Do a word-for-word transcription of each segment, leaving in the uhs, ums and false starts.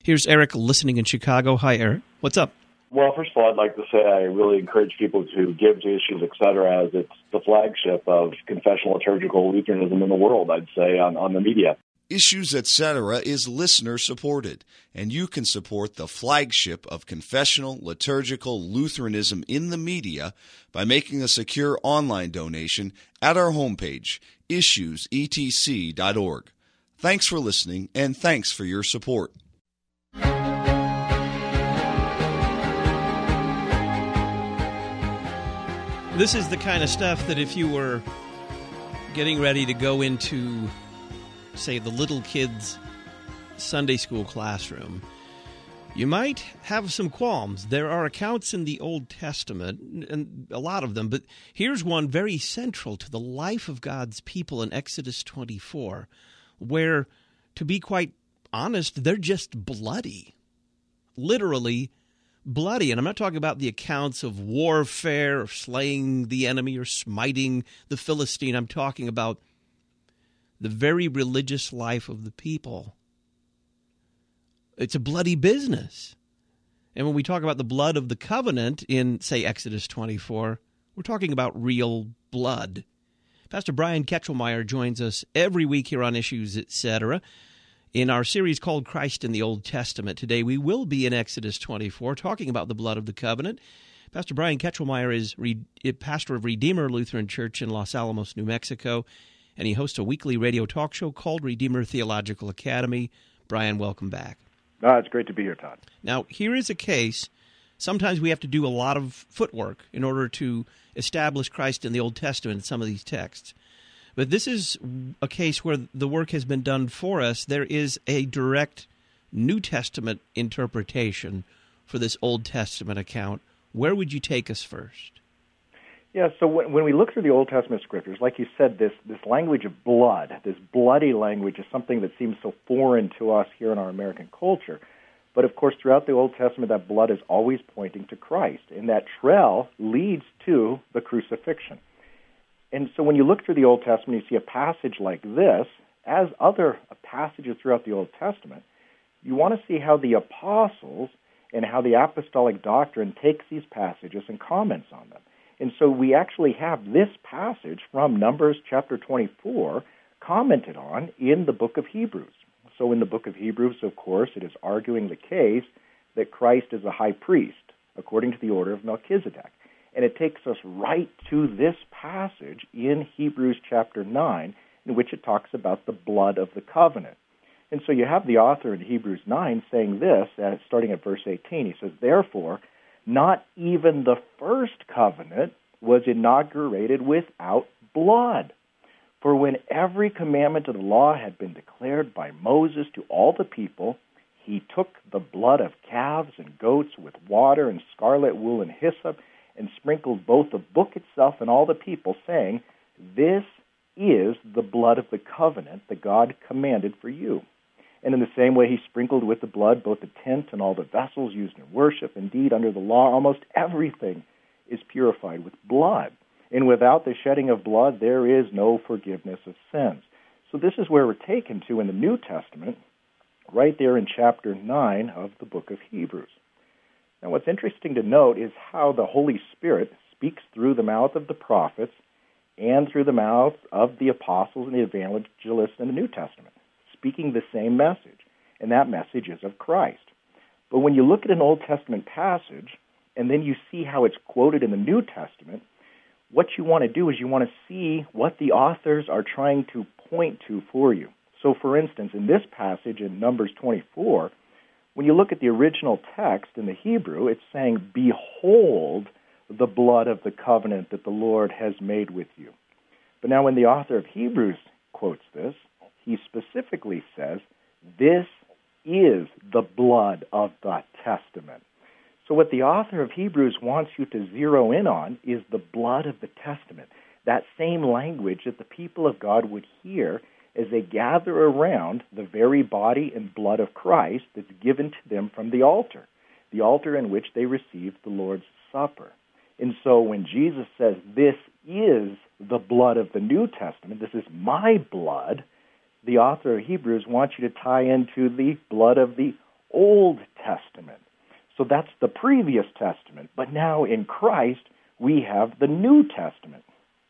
Here's Eric listening in Chicago. Hi, Eric. What's up? Well, first of all, I'd like to say I really encourage people to give to Issues, et cetera, as it's the flagship of confessional liturgical Lutheranism in the world, I'd say, on, on the media. Issues, et cetera is listener-supported, and you can support the flagship of confessional liturgical Lutheranism in the media by making a secure online donation at our homepage, issues e t c dot org. Thanks for listening, and thanks for your support. This is the kind of stuff that if you were getting ready to go into, say, the little kids' Sunday school classroom, you might have some qualms. There are accounts in the Old Testament, and a lot of them, but here's one very central to the life of God's people in Exodus twenty-four, where, to be quite honest, they're just bloody. Literally bloody. And I'm not talking about the accounts of warfare or slaying the enemy or smiting the Philistine. I'm talking about the very religious life of the people. It's a bloody business. And when we talk about the blood of the covenant in, say, Exodus twenty-four, we're talking about real blood. Pastor Brian Ketchelmeyer joins us every week here on Issues, et cetera. In our series called Christ in the Old Testament, today we will be in Exodus twenty-four, talking about the blood of the covenant. Pastor Brian Ketchelmeyer is re- pastor of Redeemer Lutheran Church in Los Alamos, New Mexico, and he hosts a weekly radio talk show called Redeemer Theological Academy. Brian, welcome back. Uh, it's great to be here, Todd. Now, here is a case. Sometimes we have to do a lot of footwork in order to establish Christ in the Old Testament in some of these texts. But this is a case where the work has been done for us. There is a direct New Testament interpretation for this Old Testament account. Where would you take us first? Yeah, so when, when we look through the Old Testament scriptures, like you said, this, this language of blood, this bloody language is something that seems so foreign to us here in our American culture. But, of course, throughout the Old Testament, that blood is always pointing to Christ, and that trail leads to the crucifixion. And so when you look through the Old Testament, you see a passage like this, as other passages throughout the Old Testament, you want to see how the apostles and how the apostolic doctrine takes these passages and comments on them. And so we actually have this passage from Numbers chapter twenty-four commented on in the book of Hebrews. So in the book of Hebrews, of course, it is arguing the case that Christ is a high priest, according to the order of Melchizedek. And it takes us right to this passage in Hebrews chapter nine, in which it talks about the blood of the covenant. And so you have the author in Hebrews nine saying this, uh, starting at verse eighteen. He says, "Therefore, not even the first covenant was inaugurated without blood. For when every commandment of the law had been declared by Moses to all the people, he took the blood of calves and goats with water and scarlet wool and hyssop, and sprinkled both the book itself and all the people, saying, 'This is the blood of the covenant that God commanded for you.' And in the same way he sprinkled with the blood both the tent and all the vessels used in worship. Indeed, under the law, almost everything is purified with blood. And without the shedding of blood, there is no forgiveness of sins." So this is where we're taken to in the New Testament, right there in chapter nine of the book of Hebrews. Now, what's interesting to note is how the Holy Spirit speaks through the mouth of the prophets and through the mouth of the apostles and the evangelists in the New Testament, speaking the same message, and that message is of Christ. But when you look at an Old Testament passage, and then you see how it's quoted in the New Testament, what you want to do is you want to see what the authors are trying to point to for you. So, for instance, in this passage in Numbers twenty-four, when you look at the original text in the Hebrew, it's saying, "Behold the blood of the covenant that the Lord has made with you." But now when the author of Hebrews quotes this, he specifically says, "This is the blood of the testament." So what the author of Hebrews wants you to zero in on is the blood of the testament, that same language that the people of God would hear as they gather around the very body and blood of Christ that's given to them from the altar, the altar in which they received the Lord's Supper. And so when Jesus says, "This is the blood of the New Testament, this is my blood," the author of Hebrews wants you to tie into the blood of the Old Testament. So that's the previous Testament. But now in Christ, we have the New Testament.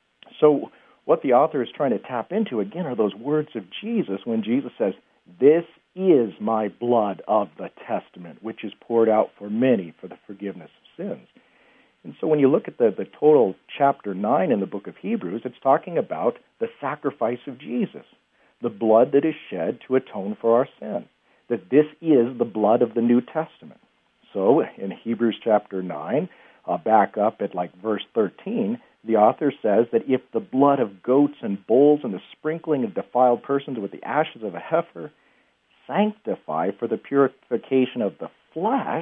So what the author is trying to tap into, again, are those words of Jesus when Jesus says, "This is my blood of the testament, which is poured out for many for the forgiveness of sins." And so when you look at the, the total chapter nine in the book of Hebrews, it's talking about the sacrifice of Jesus, the blood that is shed to atone for our sin, that this is the blood of the New Testament. So in Hebrews chapter nine, uh, back up at like verse thirteen, the author says that if the blood of goats and bulls and the sprinkling of defiled persons with the ashes of a heifer sanctify for the purification of the flesh,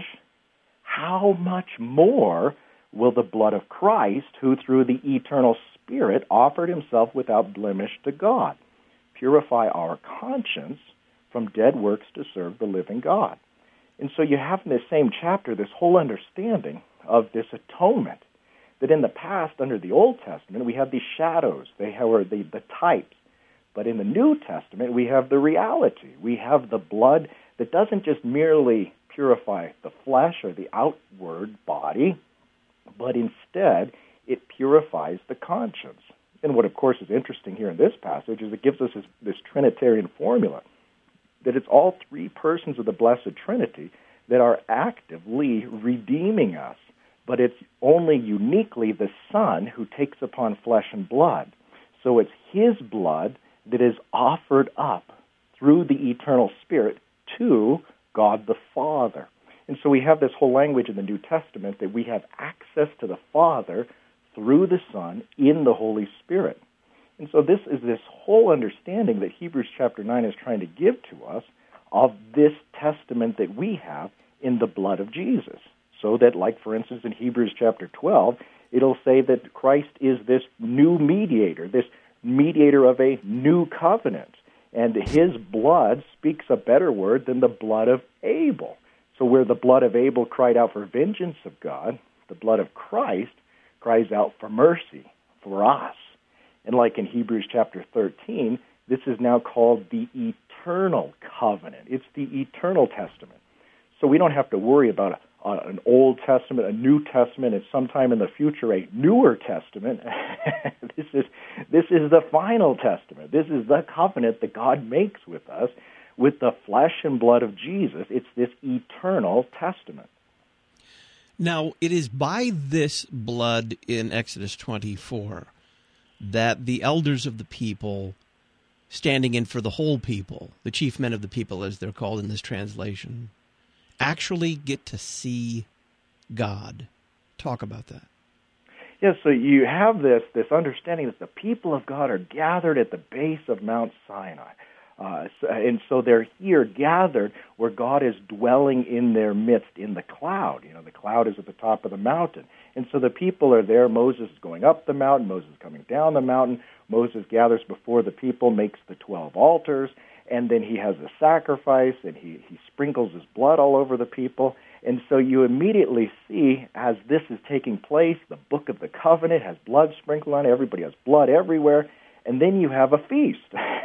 how much more will the blood of Christ, who through the eternal Spirit offered himself without blemish to God, purify our conscience from dead works to serve the living God? And so you have in this same chapter this whole understanding of this atonement, that in the past, under the Old Testament, we have these shadows, they were the, the types. But in the New Testament, we have the reality. We have the blood that doesn't just merely purify the flesh or the outward body, but instead it purifies the conscience. And what, of course, is interesting here in this passage is it gives us this, this Trinitarian formula, that it's all three persons of the Blessed Trinity that are actively redeeming us. But it's only uniquely the Son who takes upon flesh and blood. So it's his blood that is offered up through the eternal Spirit to God the Father. And so we have this whole language in the New Testament that we have access to the Father through the Son in the Holy Spirit. And so this is this whole understanding that Hebrews chapter nine is trying to give to us of this testament that we have in the blood of Jesus. So that, like, for instance, in Hebrews chapter twelve, it'll say that Christ is this new mediator, this mediator of a new covenant. And his blood speaks a better word than the blood of Abel. So where the blood of Abel cried out for vengeance of God, the blood of Christ cries out for mercy for us. And like in Hebrews chapter thirteen, this is now called the eternal covenant. It's the eternal testament. So we don't have to worry about a Uh, an Old Testament, a New Testament, and sometime in the future a newer testament. This is this is the final testament. This is the covenant that God makes with us with the flesh and blood of Jesus. It's this eternal testament. Now, it is by this blood in Exodus twenty-four that the elders of the people, standing in for the whole people, the chief men of the people as they're called in this translation, actually get to see God. Talk about that. Yes, so you have this this understanding that the people of God are gathered at the base of Mount Sinai. Uh, so, and so they're here gathered where God is dwelling in their midst in the cloud. You know, the cloud is at the top of the mountain. And so the people are there. Moses is going up the mountain. Moses is coming down the mountain. Moses gathers before the people, makes the twelve altars, and then he has a sacrifice, and he, he sprinkles his blood all over the people. And so you immediately see, as this is taking place, the Book of the Covenant has blood sprinkled on it. Everybody has blood everywhere. And then you have a feast.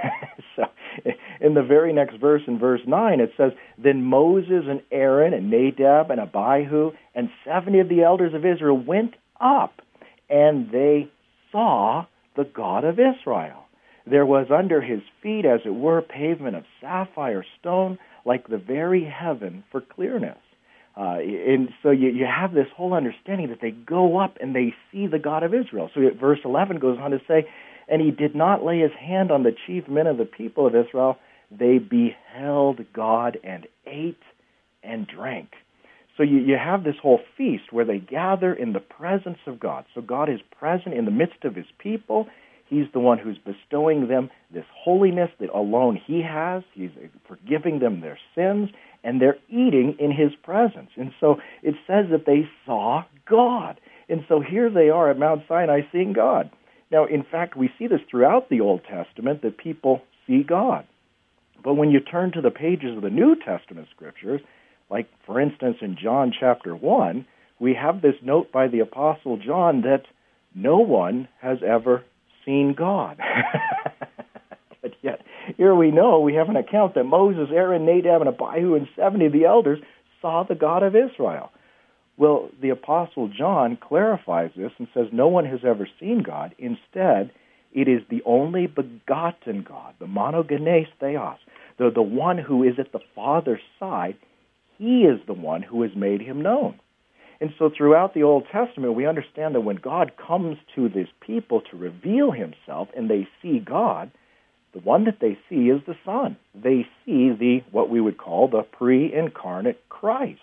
So in the very next verse, in verse nine, it says, "Then Moses and Aaron and Nadab and Abihu and seventy of the elders of Israel went up, and they saw the God of Israel. There was under his feet, as it were, pavement of sapphire stone, like the very heaven for clearness." Uh, and so you, you have this whole understanding that they go up and they see the God of Israel. So verse eleven goes on to say, "And he did not lay his hand on the chief men of the people of Israel. They beheld God and ate and drank." So you, you have this whole feast where they gather in the presence of God. So God is present in the midst of his people. He's the one who's bestowing them this holiness that alone he has. He's forgiving them their sins, and they're eating in his presence. And so it says that they saw God. And so here they are at Mount Sinai seeing God. Now, in fact, we see this throughout the Old Testament, that people see God. But when you turn to the pages of the New Testament scriptures, like, for instance, in John chapter one, we have this note by the Apostle John that no one has ever seen God. But yet, here we know, we have an account that Moses, Aaron, Nadab, and Abihu, and seventy of the elders saw the God of Israel. Well, the Apostle John clarifies this and says no one has ever seen God. Instead, it is the only begotten God, the monogenes theos, the, the one who is at the Father's side. He is the one who has made him known. And so throughout the Old Testament, we understand that when God comes to this people to reveal himself and they see God, the one that they see is the Son. They see the what we would call the pre-incarnate Christ.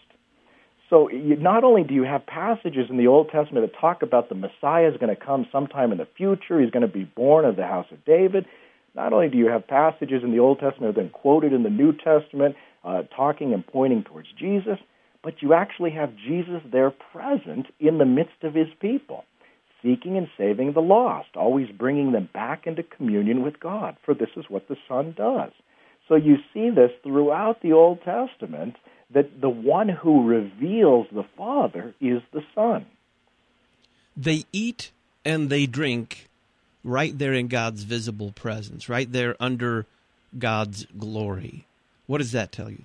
So you, not only do you have passages in the Old Testament that talk about the Messiah is going to come sometime in the future, he's going to be born of the house of David, not only do you have passages in the Old Testament that have been quoted in the New Testament uh, talking and pointing towards Jesus, but you actually have Jesus there present in the midst of his people, seeking and saving the lost, always bringing them back into communion with God, for this is what the Son does. So you see this throughout the Old Testament, that the one who reveals the Father is the Son. They eat and they drink right there in God's visible presence, right there under God's glory. What does that tell you?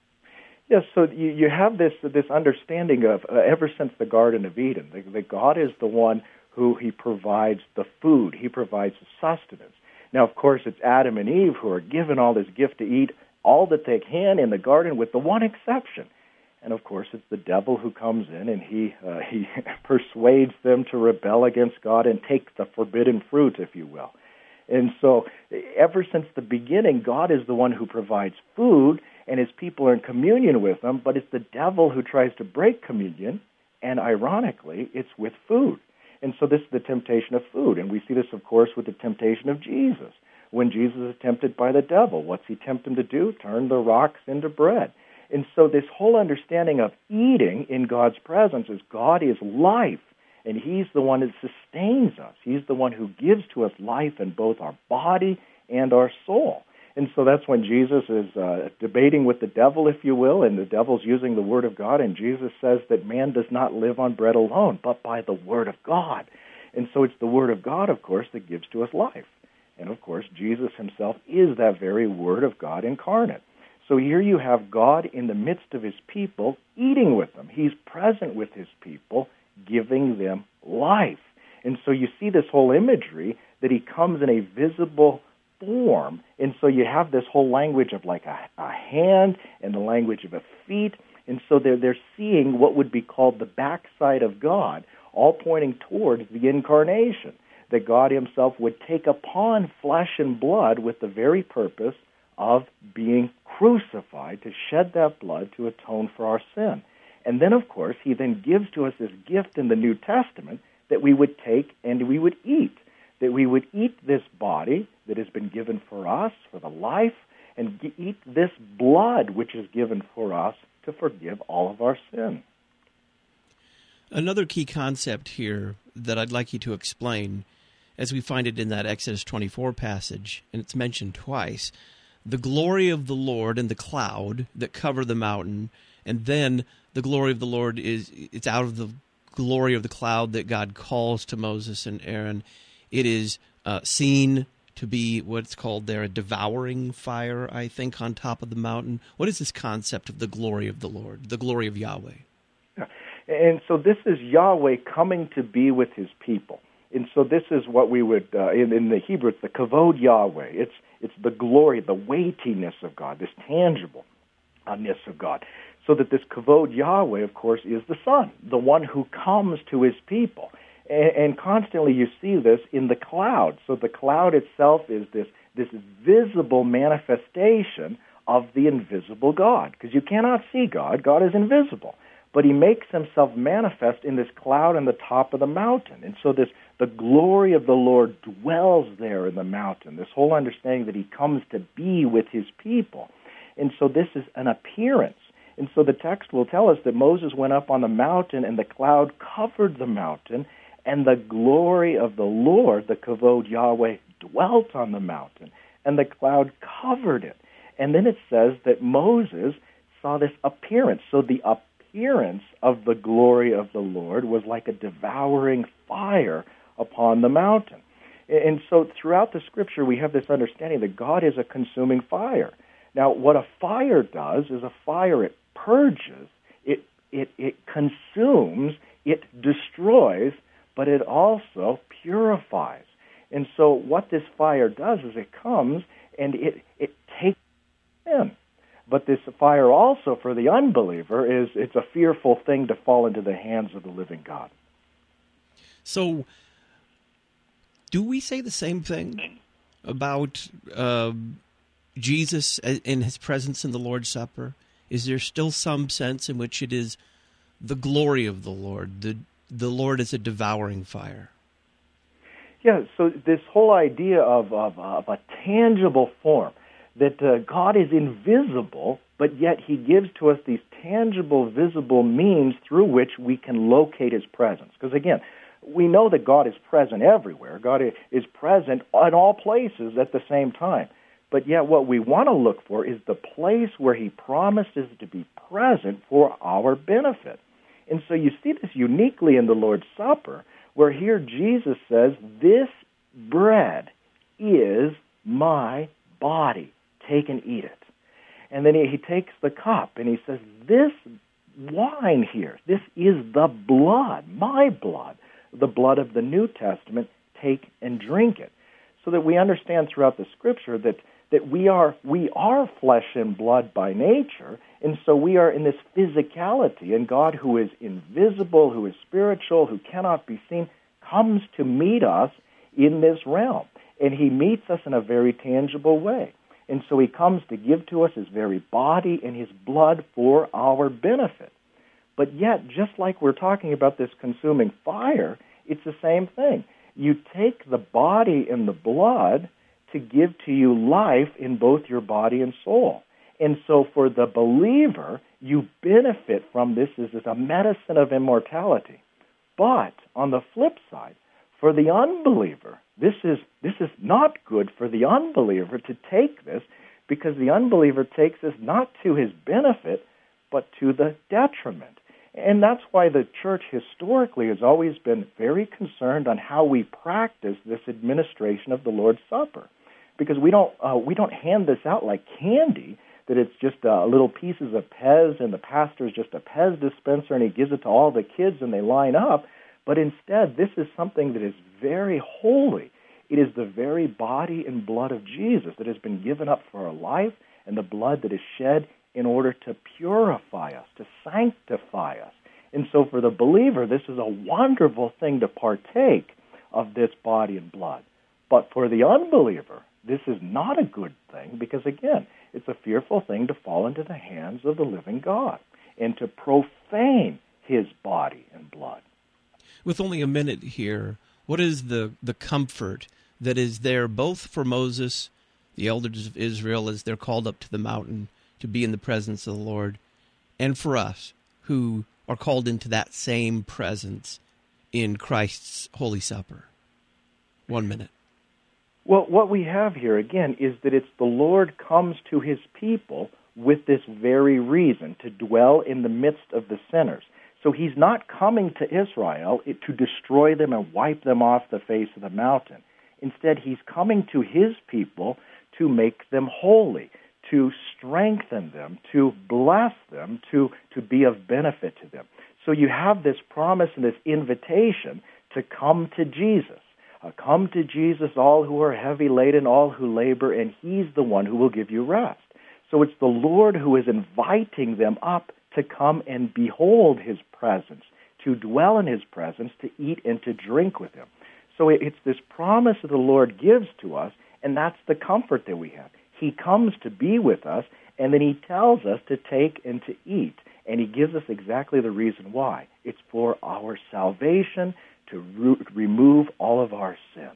Yes, so you, you have this this understanding of, uh, ever since the Garden of Eden, that, that God is the one who he provides the food, he provides the sustenance. Now, of course, it's Adam and Eve who are given all this gift to eat all that they can in the garden, with the one exception. And, of course, it's the devil who comes in and he uh, he persuades them to rebel against God and take the forbidden fruit, if you will. And so ever since the beginning, God is the one who provides food, and his people are in communion with him, but it's the devil who tries to break communion, and ironically, it's with food. And so this is the temptation of food, and we see this, of course, with the temptation of Jesus. When Jesus is tempted by the devil, what's he tempt him to do? Turn the rocks into bread. And so this whole understanding of eating in God's presence is God is life, and he's the one that sustains us. He's the one who gives to us life in both our body and our soul. And so that's when Jesus is uh, debating with the devil, if you will, and the devil's using the Word of God, and Jesus says that man does not live on bread alone, but by the Word of God. And so it's the Word of God, of course, that gives to us life. And, of course, Jesus himself is that very Word of God incarnate. So here you have God in the midst of his people, eating with them. He's present with his people, giving them life. And so you see this whole imagery that he comes in a visible form. And so you have this whole language of like a, a hand and the language of a feet. And so they're, they're seeing what would be called the backside of God, all pointing towards the incarnation, that God himself would take upon flesh and blood with the very purpose of being crucified to shed that blood to atone for our sin. And then, of course, he then gives to us this gift in the New Testament that we would take and we would eat, that we would eat this body that has been given for us, for the life, and eat this blood which is given for us to forgive all of our sin. Another key concept here that I'd like you to explain, as we find it in that Exodus twenty-four passage, and it's mentioned twice, the glory of the Lord and the cloud that cover the mountain, and then the glory of the Lord is, it's out of the glory of the cloud that God calls to Moses and Aaron. It is uh, seen to be what's called there a devouring fire, I think, on top of the mountain. What is this concept of the glory of the Lord, the glory of Yahweh? Yeah. And so this is Yahweh coming to be with his people. And so this is what we would, uh, in, in the Hebrew, it's the kavod Yahweh. It's it's the glory, the weightiness of God, this tangibleness of God. So that this kavod Yahweh, of course, is the Son, the one who comes to his people. And, and constantly you see this in the cloud. So the cloud itself is this, this visible manifestation of the invisible God. Because you cannot see God. God is invisible. But he makes himself manifest in this cloud on the top of the mountain. And so this the glory of the Lord dwells there in the mountain, this whole understanding that he comes to be with his people. And so this is an appearance. And so the text will tell us that Moses went up on the mountain and the cloud covered the mountain, and the glory of the Lord, the kavod Yahweh, dwelt on the mountain, and the cloud covered it. And then it says that Moses saw this appearance. So the appearance of the glory of the Lord was like a devouring fire upon the mountain. And so throughout the Scripture, we have this understanding that God is a consuming fire. Now, what a fire does is a fire, it purges, it, it, it consumes, it destroys, but it also purifies. And so what this fire does is it comes and it, it takes sin. But this fire also, for the unbeliever, is it's a fearful thing to fall into the hands of the living God. So, do we say the same thing about uh, Jesus in his presence in the Lord's Supper? Is there still some sense in which it is the glory of the Lord, the the Lord is a devouring fire? Yeah, so this whole idea of, of, of a tangible form, that uh, God is invisible, but yet he gives to us these tangible, visible means through which we can locate his presence. Because again, we know that God is present everywhere. God is present in all places at the same time. But yet what we want to look for is the place where he promises to be present for our benefit. And so you see this uniquely in the Lord's Supper, where here Jesus says, "This bread is my body. Take and eat it." And then he, he takes the cup and he says, "This wine here, this is the blood, my blood, the blood of the New Testament. Take and drink it." So that we understand throughout the Scripture that, that we are we are flesh and blood by nature, and so we are in this physicality, and God, who is invisible, who is spiritual, who cannot be seen, comes to meet us in this realm. And he meets us in a very tangible way. And so he comes to give to us his very body and his blood for our benefit. But yet, just like we're talking about this consuming fire, it's the same thing. You take the body and the blood to give to you life in both your body and soul. And so for the believer, you benefit from this as a medicine of immortality. But on the flip side, for the unbeliever, this is this is not good for the unbeliever to take this, because the unbeliever takes this not to his benefit, but to the detriment. And that's why the church historically has always been very concerned on how we practice this administration of the Lord's Supper, because we don't uh, we don't hand this out like candy, that it's just uh, little pieces of Pez and the pastor is just a Pez dispenser and he gives it to all the kids and they line up. But instead, this is something that is very holy. It is the very body and blood of Jesus that has been given up for our life, and the blood that is shed in order to purify us, to sanctify us. And so for the believer, this is a wonderful thing to partake of this body and blood. But for the unbeliever, this is not a good thing, because again, it's a fearful thing to fall into the hands of the living God and to profane his body and blood. With only a minute here, what is the, the comfort that is there both for Moses, the elders of Israel, as they're called up to the mountain to be in the presence of the Lord, and for us who are called into that same presence in Christ's Holy Supper? One minute. Well, what we have here, again, is that it's the Lord comes to his people with this very reason, to dwell in the midst of the sinners. So he's not coming to Israel to destroy them and wipe them off the face of the mountain. Instead, he's coming to his people to make them holy, to strengthen them, to bless them, to, to be of benefit to them. So you have this promise and this invitation to come to Jesus. Uh, come to Jesus, all who are heavy laden, all who labor, and he's the one who will give you rest. So it's the Lord who is inviting them up to come and behold his presence, to dwell in his presence, to eat and to drink with him. So it's this promise that the Lord gives to us, and that's the comfort that we have. He comes to be with us, and then he tells us to take and to eat, and he gives us exactly the reason why. It's for our salvation, to re- remove all of our sin.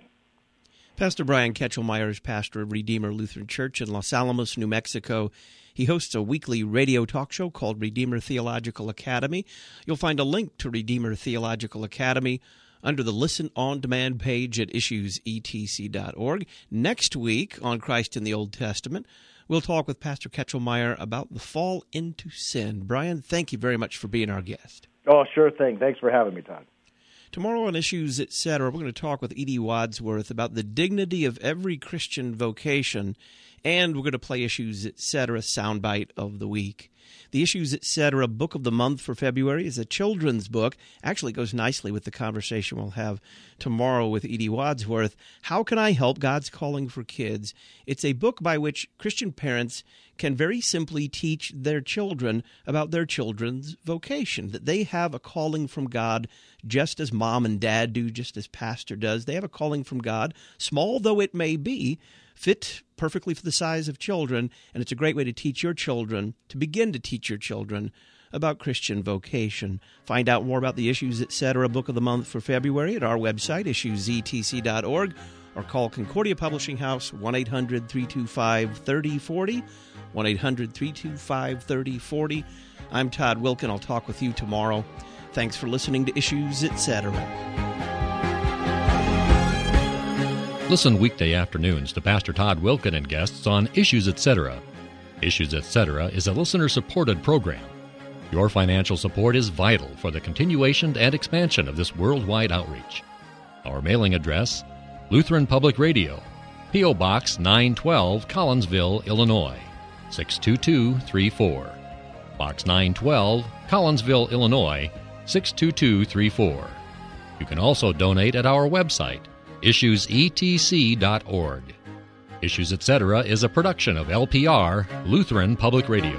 Pastor Brian Ketchelmeyer is pastor of Redeemer Lutheran Church in Los Alamos, New Mexico. He hosts a weekly radio talk show called Redeemer Theological Academy. You'll find a link to Redeemer Theological Academy under the Listen On Demand page at issues e t c dot org. Next week on Christ in the Old Testament, we'll talk with Pastor Ketchelmeyer about the fall into sin. Brian, thank you very much for being our guest. Oh, sure thing. Thanks for having me, Todd. Tomorrow on Issues, et cetera, we're going to talk with Edie Wadsworth about the dignity of every Christian vocation, and we're going to play Issues, et cetera, soundbite of the week. The Issues, et cetera, book of the month for February is a children's book. Actually, it goes nicely with the conversation we'll have tomorrow with Edie Wadsworth. How Can I Help? God's Calling for Kids. It's a book by which Christian parents can very simply teach their children about their children's vocation, that they have a calling from God just as mom and dad do, just as pastor does. They have a calling from God, small though it may be, fit perfectly for the size of children, and it's a great way to teach your children, to begin to teach your children about Christian vocation. Find out more about the Issues, et cetera, book of the month for February at our website, issues z t c dot org, or call Concordia Publishing House, one eight hundred three two five three oh four oh, one eight hundred three two five three oh four oh. I'm Todd Wilken. I'll talk with you tomorrow. Thanks for listening to Issues, et cetera. Listen weekday afternoons to Pastor Todd Wilken and guests on Issues, et cetera. Issues, et cetera is a listener-supported program. Your financial support is vital for the continuation and expansion of this worldwide outreach. Our mailing address, Lutheran Public Radio, P O. Box nine twelve, Collinsville, Illinois, six two two three four. Box nine twelve, Collinsville, Illinois, six two two three four. You can also donate at our website, issues e t c dot org. Issues, et cetera is a production of L P R, Lutheran Public Radio.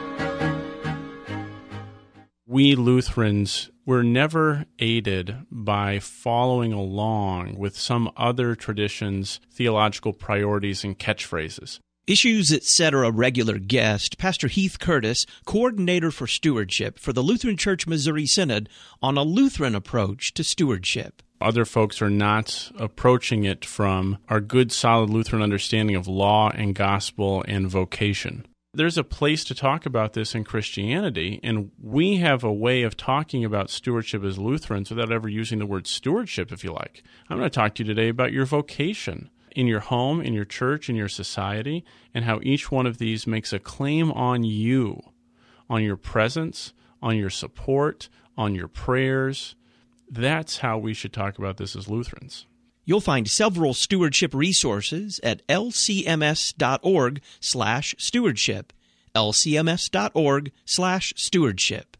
We Lutherans were never aided by following along with some other tradition's theological priorities and catchphrases. Issues, et cetera. Regular guest, Pastor Heath Curtis, Coordinator for Stewardship for the Lutheran Church Missouri Synod, on a Lutheran approach to stewardship. Other folks are not approaching it from our good, solid Lutheran understanding of law and gospel and vocation. There's a place to talk about this in Christianity, and we have a way of talking about stewardship as Lutherans without ever using the word stewardship, if you like. I'm going to talk to you today about your vocation in your home, in your church, in your society, and how each one of these makes a claim on you, on your presence, on your support, on your prayers. That's how we should talk about this as Lutherans. You'll find several stewardship resources at l c m s dot org slash stewardship, l c m s dot org slash stewardship.